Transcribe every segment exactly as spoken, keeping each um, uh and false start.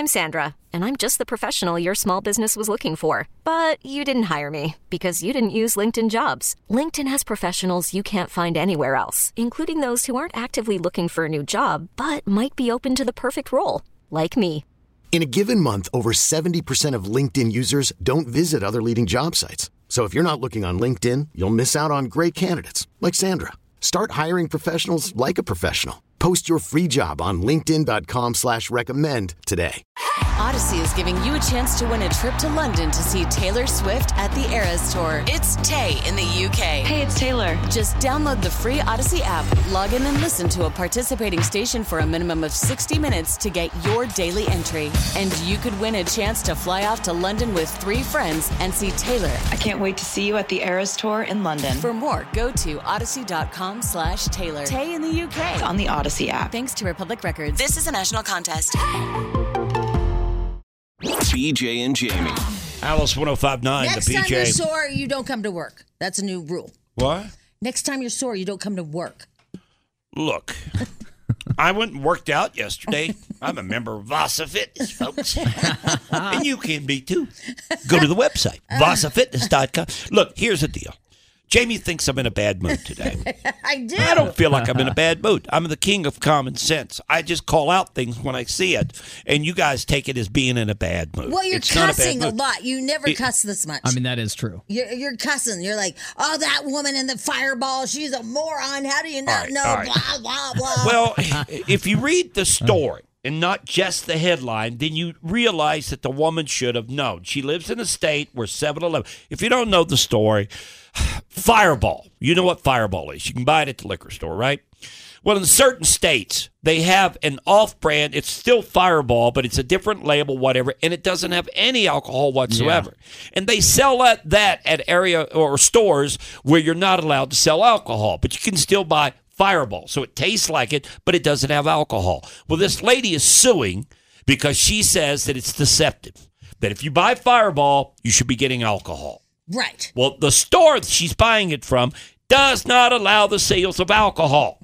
I'm Sandra, and I'm just the professional your small business was looking for. But you didn't hire me because you didn't use LinkedIn Jobs. LinkedIn has professionals you can't find anywhere else, including those who aren't actively looking for a new job, but might be open to the perfect role, like me. In a given month, over seventy percent of LinkedIn users don't visit other leading job sites. So if you're not looking on LinkedIn, you'll miss out on great candidates like Sandra. Start hiring professionals like a professional. Post your free job on linkedin.com slash recommend today. Odyssey is giving you a chance to win a trip to London to see Taylor Swift at the Eras Tour. It's Tay in the U K. Hey, it's Taylor. Just download the free Odyssey app, log in and listen to a participating station for a minimum of sixty minutes to get your daily entry. And you could win a chance to fly off to London with three friends and see Taylor. I can't wait to see you at the Eras Tour in London. For more, go to odyssey.com slash Taylor. Tay in the U K. It's on the Odyssey app. Thanks to Republic Records. This is a national contest. B J and Jamie. Alice one oh five point nine, Next the B J. time you're sore, you don't come to work. That's a new rule. What? Next time you're sore, you don't come to work. Look, I went and worked out yesterday. I'm a member of Vasa Fitness, folks. And you can be, too. Go to the website, vasa fitness dot com. Look, here's the deal. Jamie thinks I'm in a bad mood today. I do. I don't feel like I'm in a bad mood. I'm the king of common sense. I just call out things when I see it, and you guys take it as being in a bad mood. Well, you're it's cussing a, a lot. You never It- cuss this much. I mean, that is true. You're, you're cussing. You're like, oh, that woman in the fireball, she's a moron. How do you not All right, know? all right. Blah, blah, blah. Well, if you read the story and not just the headline, then you realize that the woman should have known. She lives in a state where seven eleven, if you don't know the story, Fireball, you know what Fireball is. You can buy it at the liquor store, right? Well, in certain states, they have an off-brand. It's still Fireball, but it's a different label, whatever, and it doesn't have any alcohol whatsoever. Yeah. And they sell that, that at area or stores where you're not allowed to sell alcohol, but you can still buy Fireball. So it tastes like it, but it doesn't have alcohol. Well, this lady is suing because she says that it's deceptive, that if you buy Fireball, you should be getting alcohol. Right. Well, the store that she's buying it from does not allow the sales of alcohol.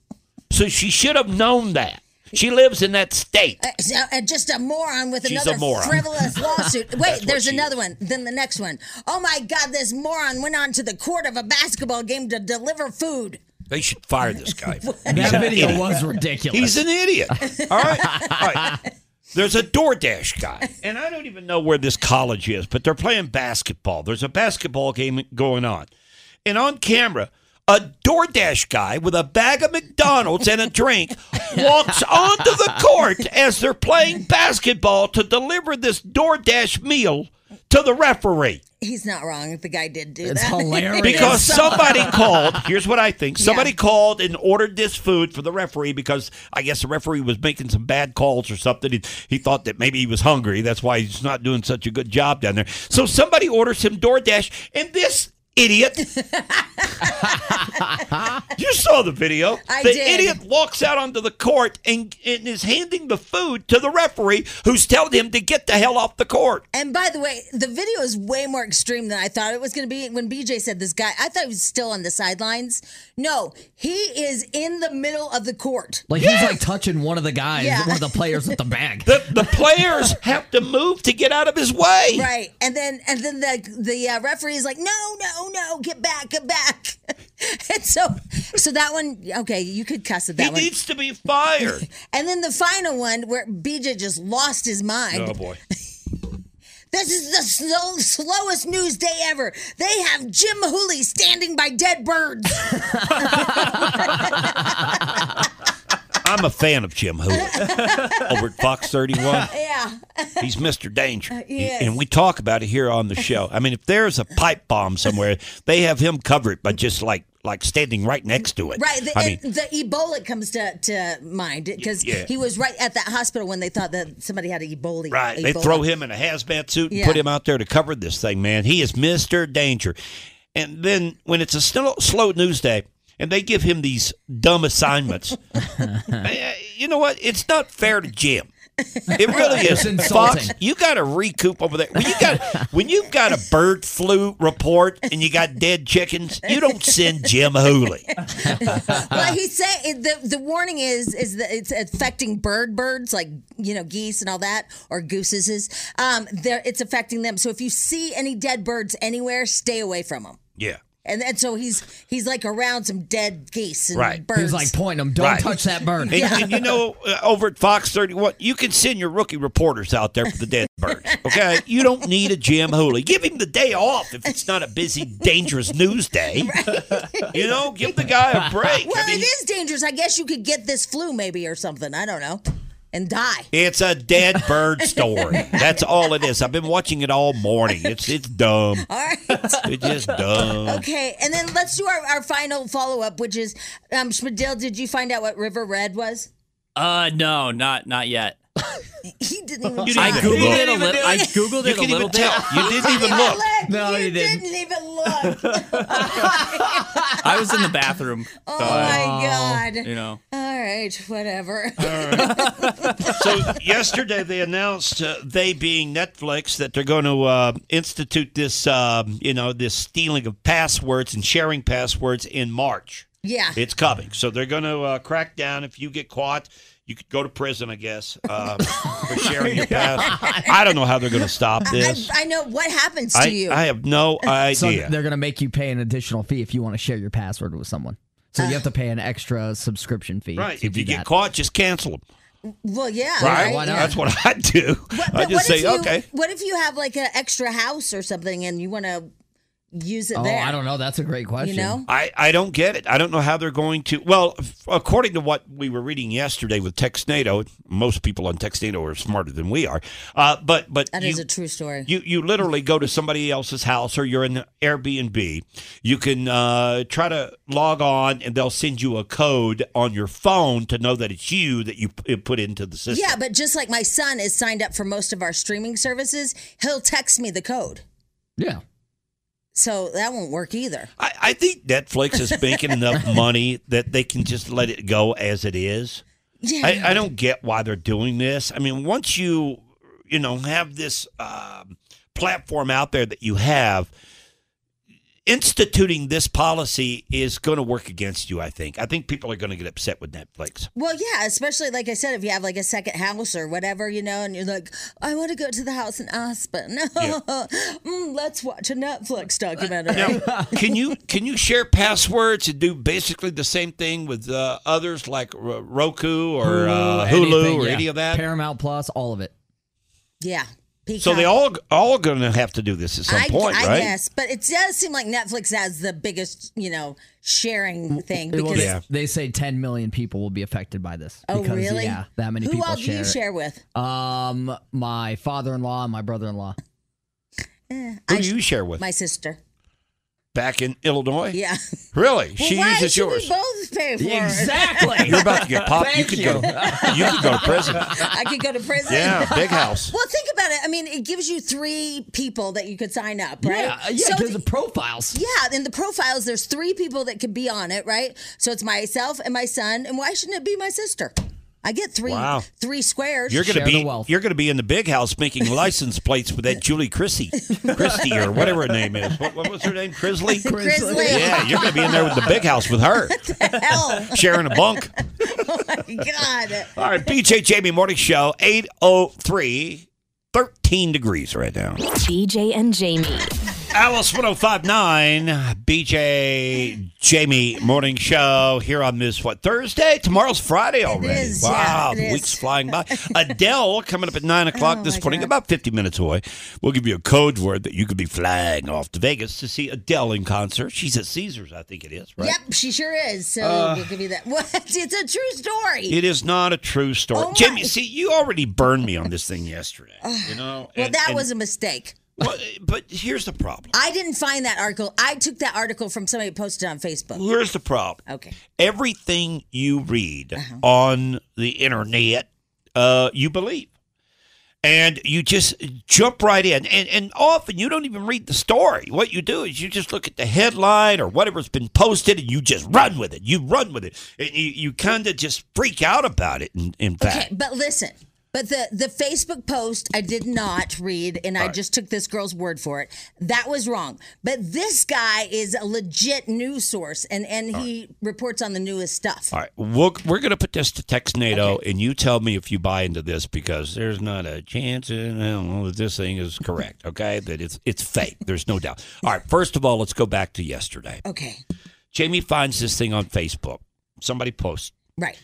So she should have known that. She lives in that state. Uh, so, uh, just a moron with She's another a moron. frivolous lawsuit. Wait, there's she another is. one. Then the next one. Oh, my God, this moron went on to the court of a basketball game to deliver food. They should fire this guy. That video was ridiculous. He's an idiot. All right? All right. There's a DoorDash guy, and I don't even know where this college is, but they're playing basketball. There's a basketball game going on. And on camera, a DoorDash guy with a bag of McDonald's and a drink walks onto the court as they're playing basketball to deliver this DoorDash meal to the referee. He's not wrong. The guy did do It's that. hilarious. Because somebody called, here's what I think. Somebody Yeah. called and ordered this food for the referee because I guess the referee was making some bad calls or something. He, he thought that maybe he was hungry. That's why he's not doing such a good job down there. So somebody orders him DoorDash, and this idiot. You saw the video. I the did. idiot walks out onto the court and, and is handing the food to the referee who's telling him to get the hell off the court. And by the way, the video is way more extreme than I thought it was going to be. When B J said this guy, I thought he was still on the sidelines. No, he is in the middle of the court. Like Yes. he's like touching one of the guys, Yeah. one of the players with the bag. The, the players have to move to get out of his way. Right. And then and then the the uh, referee is like, no, no, no, get back, get back. And so so that one, okay, you could cuss at that He one. needs to be fired. And then the final one where B J just lost his mind. Oh, boy. This is the slow, slowest news day ever. They have Jim Hooley standing by dead birds. I'm a fan of Jim Hooley over at Fox thirty-one. Yeah. He's Mister Danger. Yes. And we talk about it here on the show. I mean, if there's a pipe bomb somewhere, they have him cover it by just like like standing right next to it. Right. The, I mean, and the Ebola comes to, to mind because Yeah. he was right at that hospital when they thought that somebody had Ebola. right. They Ebola. throw him in a hazmat suit and Yeah. put him out there to cover this thing, man. He is Mister Danger. And then when it's a slow, slow news day, and they give him these dumb assignments, eh, you know what? It's not fair to Jim. It really is. It's insulting. Fox, you got to recoup over there. When you got when you've got a bird flu report and you got dead chickens, you don't send Jim Hooley. Well, he said the the warning is is that it's affecting bird birds like you know geese and all that or gooses. Um, there it's affecting them. So if you see any dead birds anywhere, stay away from them. Yeah. And and so he's he's like around some dead geese and Right. birds. He's like pointing them, don't Right. touch that bird. And, and you know, uh, over at Fox thirty-one, you can send your rookie reporters out there for the dead birds. Okay, you don't need a Jim Hooley. Give him the day off if it's not a busy, dangerous news day. You know, give the guy a break. well, I mean, it is dangerous. I guess you could get this flu maybe or something. I don't know, and die. it's a dead bird story. That's all it is. I've been watching it all morning. It's it's dumb. All right. It's just dumb. Okay, and then let's do our, our final follow up, which is um, Schmidl, did you find out what River Red was? Uh, no, not not yet. He didn't even. You try. I didn't even googled look. it a little. I googled You it a can't little even bit. tell. You didn't even look. No, you you didn't. didn't even look. I was in the bathroom. Oh so, my God. You know. All right, whatever. So yesterday they announced, uh, they being Netflix, that they're going to uh, institute this, um, you know, this stealing of passwords and sharing passwords in March. Yeah. It's coming. So they're going to uh, crack down. If you get caught, you could go to prison, I guess, um, for sharing your password. I don't know how they're going to stop I, this. I know what happens to I, you. I have no So idea. they're going to make you pay an additional fee if you want to share your password with someone. So you have to pay an extra subscription fee. Right. to If do you get that. caught, just cancel them. well, yeah. Right? why not? That's what I do. But, I but just what say, if you, okay. What if you have like an extra house or something and you want to use it Oh, there? I don't know. That's a great question. You know? I, I don't get it. I don't know how they're going to. Well, f- according to what we were reading yesterday with Textnado, most people on Textnado are smarter than we are. Uh, but but That you, is a true story. You you literally go to somebody else's house or you're in the Airbnb. You can uh, try to log on and they'll send you a code on your phone to know that it's you that you p- put into the system. Yeah, but just like my son is signed up for most of our streaming services, he'll text me the code. Yeah. So that won't work either. I, I think Netflix is making enough money that they can just let it go as it is. Yeah. I, I don't get why they're doing this. I mean, once you, you know, have this um, platform out there that you have, instituting this policy is going to work against you, I think. I think people are going to get upset with Netflix. Well, yeah, especially like I said, if you have like a second house or whatever, you know, and you're like, I want to go to the house in Aspen. Yeah. mm, let's watch a Netflix documentary. Now, can you can you share passwords and do basically the same thing with uh, others like R- Roku or uh, Hulu anything, or yeah. any of that? Paramount Plus, all of it. Yeah. Peacock. So they all all going to have to do this at some I, point, I right? guess, but it does seem like Netflix has the biggest, you know, sharing thing Well, because. they, Yeah. they say ten million people will be affected by this. Oh, because, really? Yeah, that many Who people all do share you it. share with? Um, my father-in-law and my brother-in-law. Who I do you share with? My sister. Back in Illinois? Yeah. Really? Well, she why uses should yours. we both pay for it? Exactly. You're about to get popped. You Thank could you. go. You could go to prison. I could go to prison. Yeah, big house. Well, think about it. I mean, it gives you three people that you could sign up, right? Yeah, yeah. So Because th- the profiles. yeah, in the profiles, there's three people that could be on it, right? So it's myself and my son, and why shouldn't it be my sister? I get three Wow. three squares. You're gonna Share the be wealth. you're gonna be in the big house making license plates with that Julie Christie, Christie or whatever her name is. What, what was her name? Crisley. Grizzly. Yeah, you're gonna be in there with the big house with her, Hell. sharing a bunk. Oh my God. All right, B J Jamie Morning Show, eight oh three, thirteen degrees right now. B J and Jamie. Alice one oh five point nine, B J Jamie Morning Show here on this, what, Thursday? Tomorrow's Friday already. is, wow, yeah, it the is. week's flying by. Adele coming up at nine o'clock Oh, this my morning, God. about fifty minutes away. We'll give you a code word that you could be flying off to Vegas to see Adele in concert. She's at Caesars, I think it is, right? Yep, she sure is. So Uh, we'll give you that. What? It's a true story. It is not a true story. Oh, my- Jamie, see, you already burned me on this thing yesterday. You know? well, and- that and- was a mistake. well, but here's the problem. I didn't find that article. I took that article from somebody who posted on Facebook. Here's the problem. Okay. Everything you read Uh-huh. on the internet, uh, you believe. And you just jump right in. And, and often you don't even read the story. What you do is you just look at the headline or whatever's been posted and you just run with it. You run with it. And you, you kind of just freak out about it, in, in fact. Okay, but listen. But the, the Facebook post, I did not read, and I All right. just took this girl's word for it. That was wrong. But this guy is a legit news source, and, and he reports on the newest stuff. All right, we'll, we're going to put this to Texnado, and you tell me if you buy into this, because there's not a chance in hell that this thing is correct, okay? That it's it's fake. There's no doubt. All right, first of all, let's go back to yesterday. Okay. Jamie finds this thing on Facebook. Somebody posts. Right.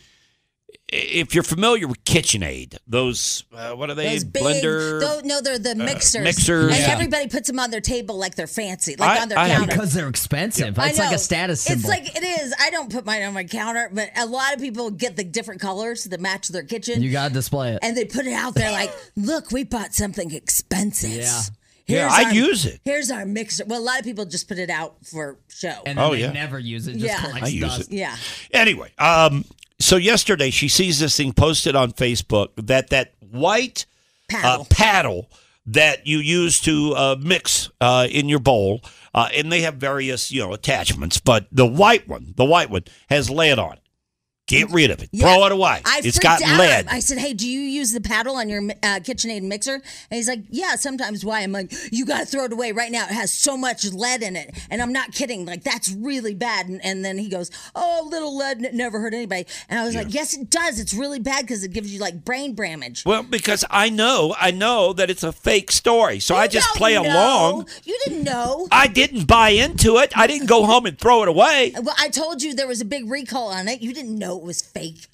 If you're familiar with KitchenAid, those, uh, what are they? Those big, Blender? tho- no, they're the mixers. mixers. And Yeah. everybody puts them on their table like they're fancy, like I- on their I have- counter. Because they're expensive. I It's like know. a status symbol. It's like it is. I don't put mine on my counter, but a lot of people get the different colors that match their kitchen. You got to display it. And they put it out there like, look, we bought something expensive. Yeah. Yeah, I use it. Here's our mixer. Well, a lot of people just put it out for show. And then Oh, they yeah. never use it. Just Yeah. collects I use dust. it. yeah. Anyway, um, so yesterday she sees this thing posted on Facebook that that white Paddle. Uh, paddle that you use to uh, mix uh, in your bowl, uh, and they have various you know attachments, but the white one, the white one has lead on it. Get rid of it. Yeah. Throw it away. I It's freaked got out. lead. I said, hey, do you use the paddle on your uh, KitchenAid mixer? And he's like, yeah, sometimes. Why? I'm like, you got to throw it away right now. It has so much lead in it. And I'm not kidding. Like, that's really bad. And, and then he goes, oh, little lead n- never hurt anybody. And I was like, yes, it does. It's really bad because it gives you, like, brain damage. Well, because I know, I know that it's a fake story, so I You just don't play know. along. You didn't know. I didn't buy into it. I didn't go home and throw it away. Well, I told you there was a big recall on it. You didn't know it was fake.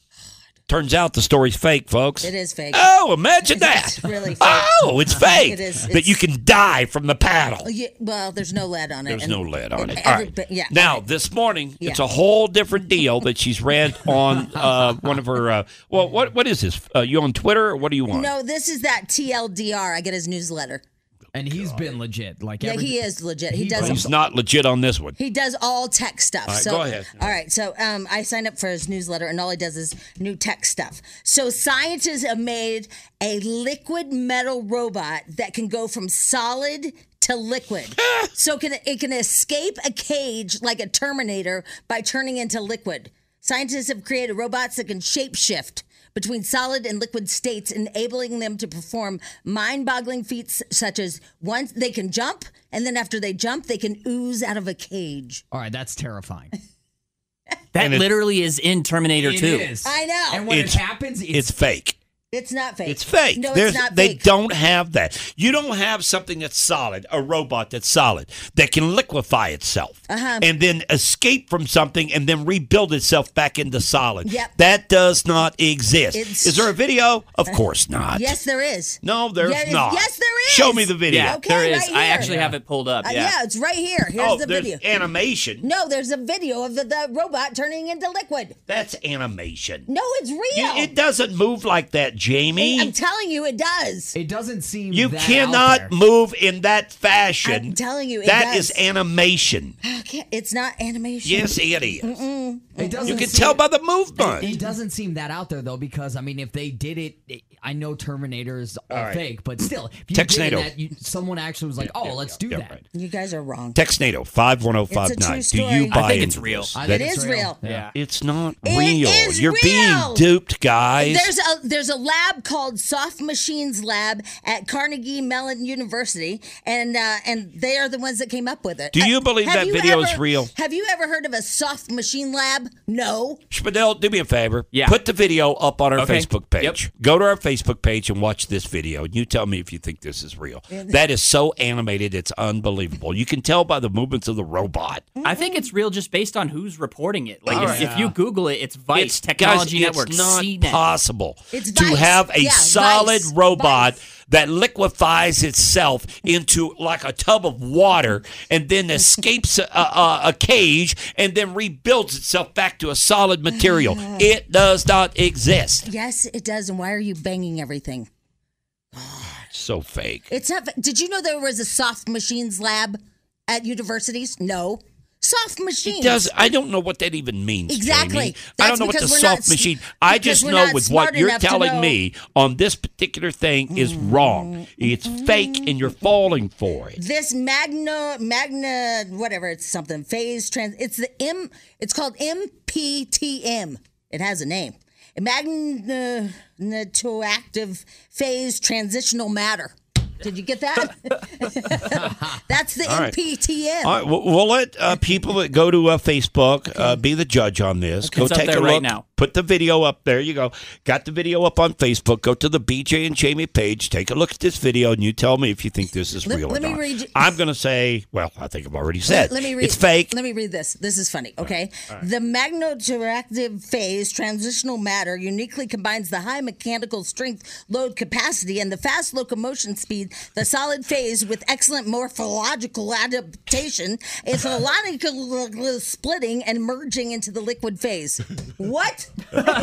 Turns out the story's fake, folks. It is fake. Oh, imagine that. It's really fake. Oh, it's fake. It is. That you can die from the paddle. Yeah, well, there's no lead on it. There's and- no lead on and it. All every- right. but- yeah. Now, this morning, Yeah. it's a whole different deal that she's read on uh, one of her. Uh, well, what what is this? Uh, you on Twitter or what do you want? No, this is that T L D R. I get his newsletter. And he's been legit. Like Yeah, every- he is legit. He He does. He's not legit on this one. He does all tech stuff. All right, so, go ahead. All right. So um, I signed up for his newsletter, and all he does is new tech stuff. So scientists have made a liquid metal robot that can go from solid to liquid. so can it can escape a cage like a Terminator by turning into liquid. Scientists have created robots that can shapeshift between solid and liquid states, enabling them to perform mind-boggling feats such as once they can jump, and then after they jump, they can ooze out of a cage. All right, that's terrifying. That And it- literally is in Terminator It two. is. I know. And when It's- it happens, it's, It's fake. It's not fake. It's fake. No, There's- it's not they fake. don't have that. You don't have something that's solid, a robot that's solid, that can liquefy itself Uh-huh. and then escape from something and then rebuild itself back into solid. Yep. That does not exist. It's- Is there a video? Of course not. Yes, there is. No, there's Yeah, not. Yes, there is. Show me the video. Yeah, Okay, there is. right I here. actually have it pulled up. Uh, Yeah. yeah, it's right here. Here's oh, the there's video. animation. No, there's a video of the, the robot turning into liquid. That's animation. No, it's real. You- it doesn't move like that, Jamie. I'm telling you, it does. it doesn't seem You that out cannot there. move in that fashion. I'm telling you, it That does. is animation. Okay, it's not animation. Yes, it is. It doesn't You can seem- tell by the movement. It doesn't seem that out there though, because I mean, if they did it, it I know Terminator is all, All right. fake, but still, if you Texnado. did that, you, someone actually was like, "Oh, yeah, let's yeah, do yeah, that." right. You guys are wrong. Texnado five one zero five nine. It's a true Do you story. buy I think into it's real. this? I It think is it's real. Yeah. It's not It real. is You're real. being duped, guys. There's a there's a lab called Soft Machines Lab at Carnegie Mellon University, and uh, and they are the ones that came up with it. Do you Uh, believe have that you video is ever- real? Have you ever heard of a soft machine lab? No. Spadell, do me a favor. Yeah. Put the video up on our Okay. Facebook page. Yep. Go to our Facebook page and watch this video, and you tell me if you think this is real. That is so animated, it's unbelievable. You can tell by the movements of the robot. I think it's real just based on who's reporting it. Like All if, right. if you Google it, it's Vice It's, Technology guys, Network. It's not C net. possible It's to Vice. have a Yeah, solid Vice. robot Vice. that liquefies itself into like a tub of water and then escapes a, a, a cage and then rebuilds itself back to a solid material. It does not exist. Yes, it does. And why are you banging everything? So fake. It's not. Did you know there was a soft machines lab at universities? No. Soft machines. It does. I don't know what that even means. Exactly. Jamie. I That's don't know what the because we're not soft s- machine. I because just we're know not with what smart you're enough to telling know. me on this particular thing is wrong. It's fake, and you're falling for it. This magna magna whatever it's something phase trans. It's the M. It's called M P T M. It has a name. magnetoactive phase transitional matter. Did you get that? That's the All right. M P T M. All right, we'll, we'll let uh, people that go to uh, Facebook uh, be the judge on this. Go It's up take there a right look. now. Put the video up. There you go. Got the video up on Facebook. Go to the B J and Jamie page. Take a look at this video, and you tell me if you think this is Let- real let or me not. read you- I'm going to say, well, I think I've already said. Let me read. It's fake. Let me read this. This is funny. Okay, the magnetoactive phase transitional matter uniquely combines the high mechanical strength, load capacity, and the fast locomotion speed. The solid phase with excellent morphological adaptation, ethological splitting and merging into the liquid phase. What?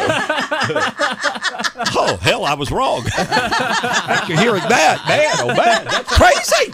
Oh, hell, I was wrong. After hearing that, man, oh, man, that's crazy.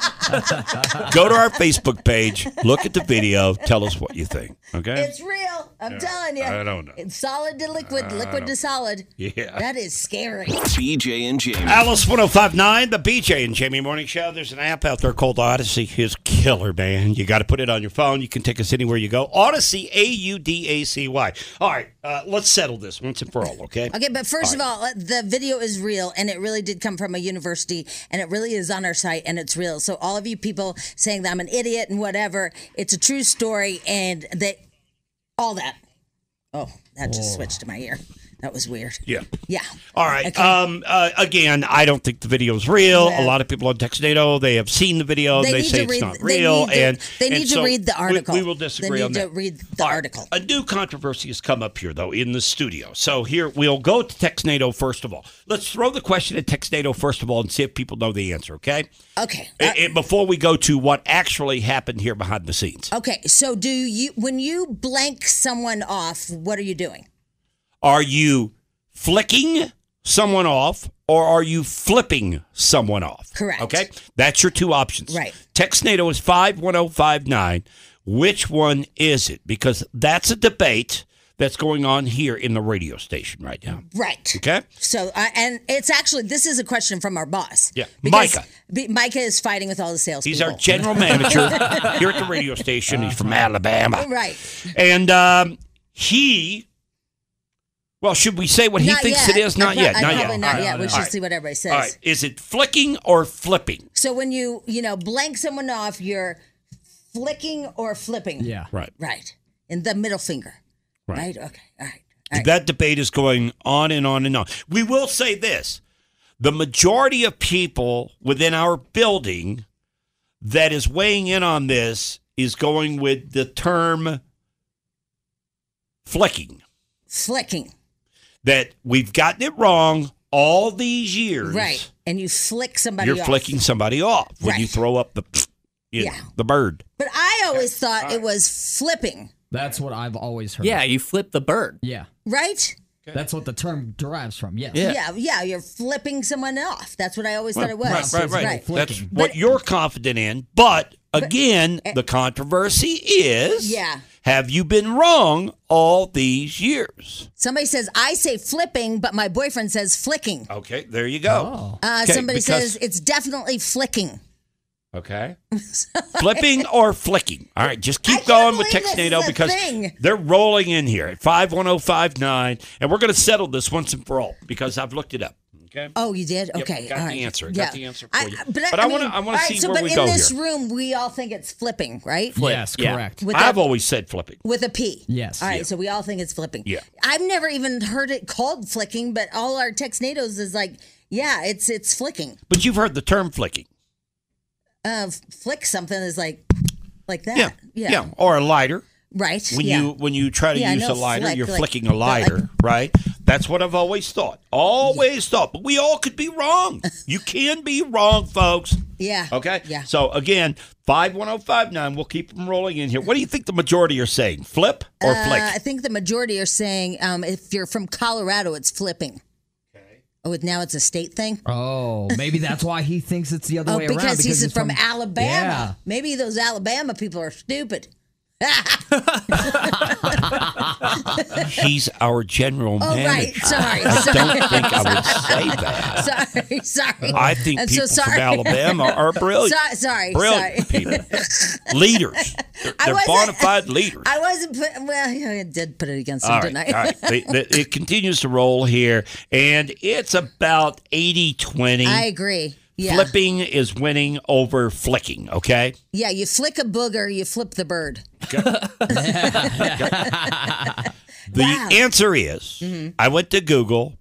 Go to our Facebook page, look at the video, tell us what you think, okay? It's real. I'm telling you. I don't know. It's solid to liquid, liquid to solid. Yeah. That is scary. B J and Jamie. Alice one oh five point nine, the B J and Jamie Morning Show. There's an app out there called Odyssey. It's killer, man. You got to put it on your phone. You can take us anywhere you go. Odyssey, A U D A C Y. All right, uh, let's settle this once and for all, okay? Okay, but first of all, the video is real, and it really did come from a university, and it really is on our site, and it's real. So all of you people saying that I'm an idiot and whatever, it's a true story, and that all that. Oh, that just switched to my ear. That was weird. Yeah. Yeah. All right. Okay. Um. Uh, again, I don't think the video is real. Yeah. A lot of people on Textnado, they have seen the video. They and they need say to it's read- not they real. need to- and they and need to so read the we- article. We, will They disagree need on to that. read the All right. article. A new controversy has come up here, though, in the studio. So here, we'll go to Textnado first of all. Let's throw the question at Textnado first of all and see if people know the answer, okay? Okay. And- and before we go to what actually happened here behind the scenes. Okay. So do you, when you blank someone off, what are you doing? Are you flicking someone off or are you flipping someone off? Correct. Okay? That's your two options. Right. Textnado is five one oh five nine. Which one is it? Because that's a debate that's going on here in the radio station right now. Right. Okay? So, uh, and it's actually, this is a question from our boss. Yeah. Because Micah. B- Micah is fighting with all the salespeople. He's our general manager here at the radio station. He's from Alabama. Right. And um, he, well, should we say what he Not thinks yet. it is? Not I pro- yet. I Not probably yet. not All right. yet. We All should right. see what everybody says. All right. Is it flicking or flipping? So when you, you know, blank someone off, you're flicking or flipping. Yeah. Right. Right. In the middle finger. Right. Right. Okay. All right. All right. That debate is going on and on and on. We will say this. The majority of people within our building that is weighing in on this is going with the term flicking. Flicking. That we've gotten it wrong all these years. Right. And you flick somebody You're off. flicking somebody off when you Right. throw up the, you know, Yeah. the bird. But I always thought it was flipping. That's what I've always heard. Yeah, you flip the bird. Yeah. Right? That's what the term derives from. Yes. Yeah. Yeah. Yeah. You're flipping someone off. That's what I always thought it was. Right, right, right. Right. That's Flicking. what you're confident in. But again, the controversy is Yeah. have you been wrong all these years? Somebody says, I say flipping, but my boyfriend says flicking. Okay, there you go. Uh, Okay, somebody because- says it's definitely flicking. Okay. Flipping or flicking? All right, just I keep can't going with believe this Textnado is a because thing. they're rolling in here at five one oh five nine, and we're going to settle this once and for all because I've looked it up. Okay. Oh, you did? Yep, Okay. got all the right. answer. Got Yeah. the answer I- for you. But I, But I I wanna- mean, I wanna all right, see so, where but we in go this here. room, we all think it's flipping, right? Yes, Yeah. correct. With I've a, always said flipping. with a P. Yes. All right, Yeah. so we all think it's flipping. Yeah. I've never even heard it called flicking, but all our Texnados is like, yeah, it's it's flicking. But you've heard the term flicking. Uh, flick something is like like that. Yeah. Yeah. Yeah. Or a lighter. Right. When yeah. you when you try to Yeah, I use know a lighter, flick, you're like- flicking a lighter, like- right? That's what I've always thought. Always thought. But we all could be wrong. You can be wrong, folks. Yeah. Okay? Yeah. So again, five one oh five nine, we'll keep them rolling in here. What do you think the majority are saying? Flip or Uh, flick? I think the majority are saying um, if you're from Colorado, it's flipping. Okay. Oh, now it's a state thing? Oh, maybe that's why he thinks it's the other Oh, way because, around. he's, from, Alabama. Yeah. Maybe those Alabama people are stupid. He's our general Oh, manager. right. Sorry. I sorry. don't think I would say that. Sorry. Sorry. I think I'm people so sorry. from Alabama are brilliant. So- sorry. Brilliant sorry. people. Leaders. They're, I they're wasn't- bona fide leaders. I wasn't put, well, I did put it against him, All didn't right, I? all right. They- they- it continues to roll here, and it's about eighty twenty. I agree. Yeah. Flipping is winning over flicking, okay? Yeah, you flick a booger, you flip the bird. The Wow. answer is, Mm-hmm. I went to Google.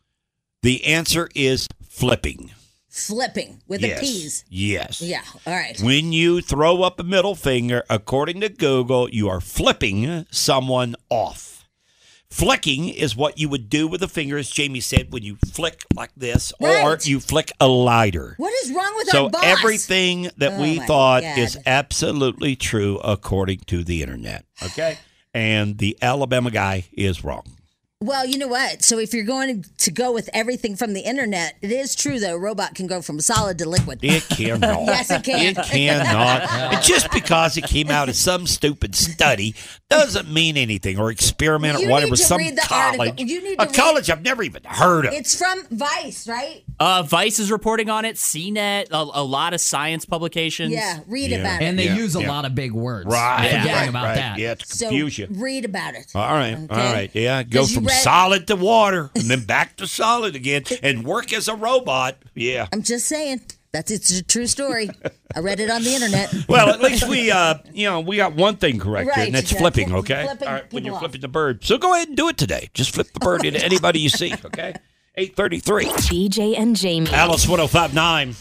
The answer is flipping. Flipping with yes. the P's. Yes. Yeah, all right. When you throw up a middle finger, according to Google, you are flipping someone off. Flicking is what you would do with a finger, as Jamie said, when you flick like this, or Right. you flick a lighter. What is wrong with So our boss? everything that Oh we my thought God. is absolutely true according to the internet. Okay? And the Alabama guy is wrong. Well, you know what? So if you're going to go with everything from the internet, it is true that a robot can go from solid to liquid. It cannot. Yes, it can. It cannot. And just because it came out of some stupid study doesn't mean anything, or experiment You or whatever. need to Some read the college. article. You need to a read- college I've never even heard of. It's from Vice, right? Uh, Vice is reporting on it. C net, a, a lot of science publications. Yeah, read Yeah. about it. And they Yeah, use a yeah. lot of big words. Right. Forgetting right, about right. that. Yeah, to So confuse you. read about it. All right, Okay. all right, yeah. Go 'Cause you from read- solid to water, and then back to solid again, and work as a robot. Yeah. I'm just saying. That's it's a true story. I read it on the internet. Well, at least we, uh, you know, we got one thing correct here, Right, and that's yeah, flipping. flip- Okay. flipping All right. When people you're off. flipping the bird, so go ahead and do it today. Just flip the bird into anybody you see. Okay. Eight thirty-three. B J and Jamie. Alice one oh five nine.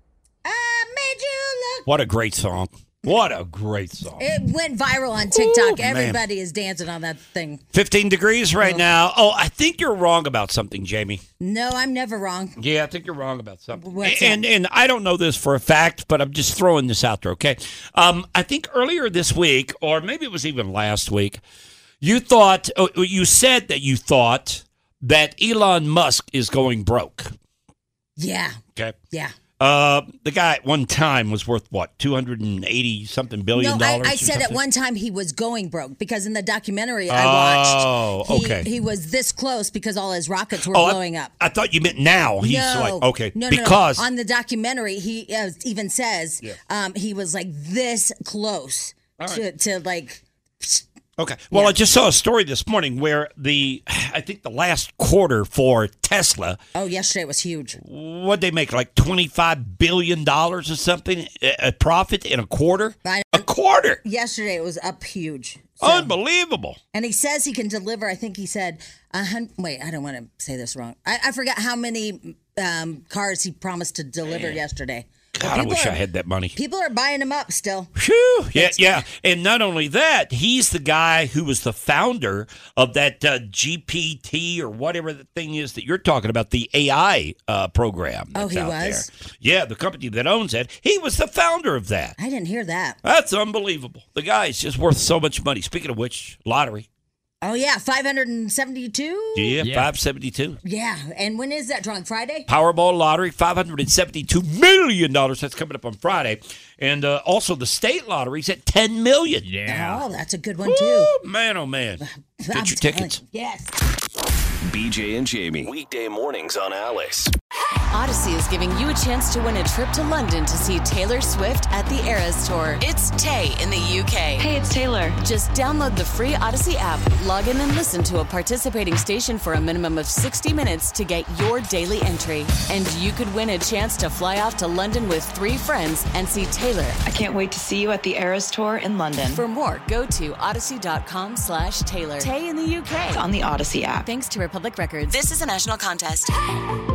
I made you look. What a great song. What a great song. It went viral on TikTok. Ooh, man. Everybody is dancing on that thing. fifteen degrees right now. Oh, I think you're wrong about something, Jamie. No, I'm never wrong. Yeah, I think you're wrong about something. What's and that? and I don't know this for a fact, but I'm just throwing this out there, okay? Um, I think earlier this week, or maybe it was even last week, you thought, oh, you said that you thought that Elon Musk is going broke. Yeah, Okay. yeah. Uh, the guy at one time was worth what, two hundred eighty something billion No, I, dollars? I or said at something? one time he was going broke because in the documentary I Oh, watched, he, okay. he was this close because all his rockets were Oh, I- blowing up. I thought you meant now. He's no, like, okay, no, no, because no. On the documentary, he uh, even says Yeah. um, he was like this close All to, to like. Okay. Well, Yeah. I just saw a story this morning where the, I think the last quarter for Tesla, Oh, yesterday was huge. what'd they make, like twenty-five billion dollars or something, a a profit in a quarter? I- A quarter. Yesterday it was up huge. So- Unbelievable. And he says he can deliver. I think he said a hundred. Wait, I don't want to say this wrong. I, I forgot how many um, cars he promised to deliver yesterday. But God, I people wish are- I had that money. People are buying them up still. Phew. Yeah, yeah. And not only that, he's the guy who was the founder of that uh, G P T or whatever the thing is that you're talking about, the A I uh, program. Oh, that's he out was? there. Yeah, the company that owns it. He was the founder of that. I didn't hear that. That's unbelievable. The guy's just worth so much money. Speaking of which, lottery. Oh yeah, five hundred and seventy-two. Yeah, Yeah. five seventy-two. Yeah, and when is that drawing? Friday. Powerball lottery, five hundred seventy-two million dollars. That's coming up on Friday. And uh, also the state lottery's at ten million dollars. Yeah. Oh, that's a good one too. Woo, man, oh, man. Get I'm your telling tickets. you, Yes. B J and Jamie. Weekday mornings on Alice. Odyssey is giving you a chance to win a trip to London to see Taylor Swift at the Eras Tour. It's Tay in the U K. Hey, it's Taylor. Just download the free Odyssey app, log in and listen to a participating station for a minimum of sixty minutes to get your daily entry. And you could win a chance to fly off to London with three friends and see Taylor. I can't wait to see you at the Eras Tour in London. For more, go to odyssey.com slash Taylor. Tay in the U K. on the Odyssey app. Thanks to Republic Records. This is a national contest.